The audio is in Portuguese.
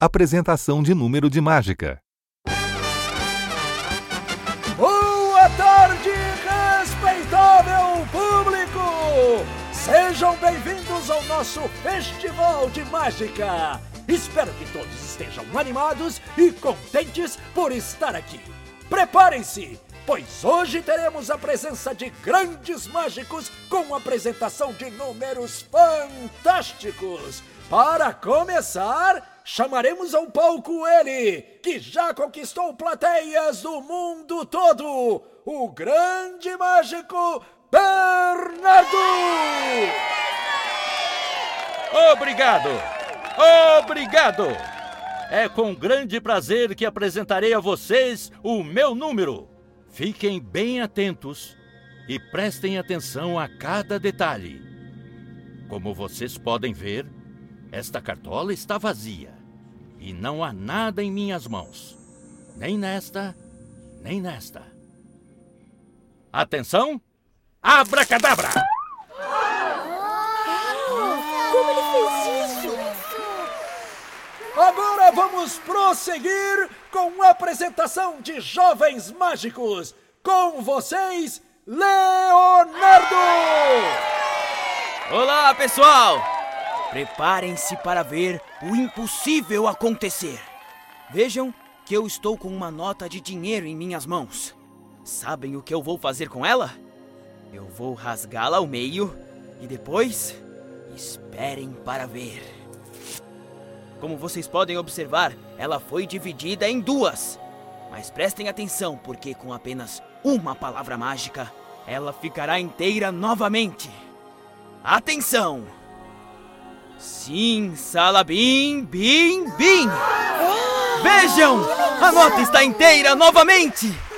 Apresentação de número de mágica. Boa tarde, respeitável público! Sejam bem-vindos ao nosso Festival de Mágica! Espero que todos estejam animados e contentes por estar aqui. Preparem-se, pois hoje teremos a presença de grandes mágicos com apresentação de números fantásticos. Para começar, chamaremos ao palco ele, que já conquistou plateias do mundo todo, o grande mágico Bernardo! Obrigado! É com grande prazer que apresentarei a vocês o meu número. Fiquem bem atentos e prestem atenção a cada detalhe. Como vocês podem ver, esta cartola está vazia e não há nada em minhas mãos. Nem nesta, nem nesta. Atenção! Abracadabra! Como ele fez isso? Agora vamos prosseguir com a apresentação de jovens mágicos. Com vocês, Leonardo! Olá, pessoal! Preparem-se para ver o impossível acontecer. Vejam que eu estou com uma nota de dinheiro em minhas mãos. Sabem o que eu vou fazer com ela? Eu vou rasgá-la ao meio e depois esperem para ver. Como vocês podem observar, ela foi dividida em duas. Mas prestem atenção, porque com apenas uma palavra mágica, ela ficará inteira novamente. Atenção! Sim, salabim, bim, bim! Vejam! A nota está inteira novamente!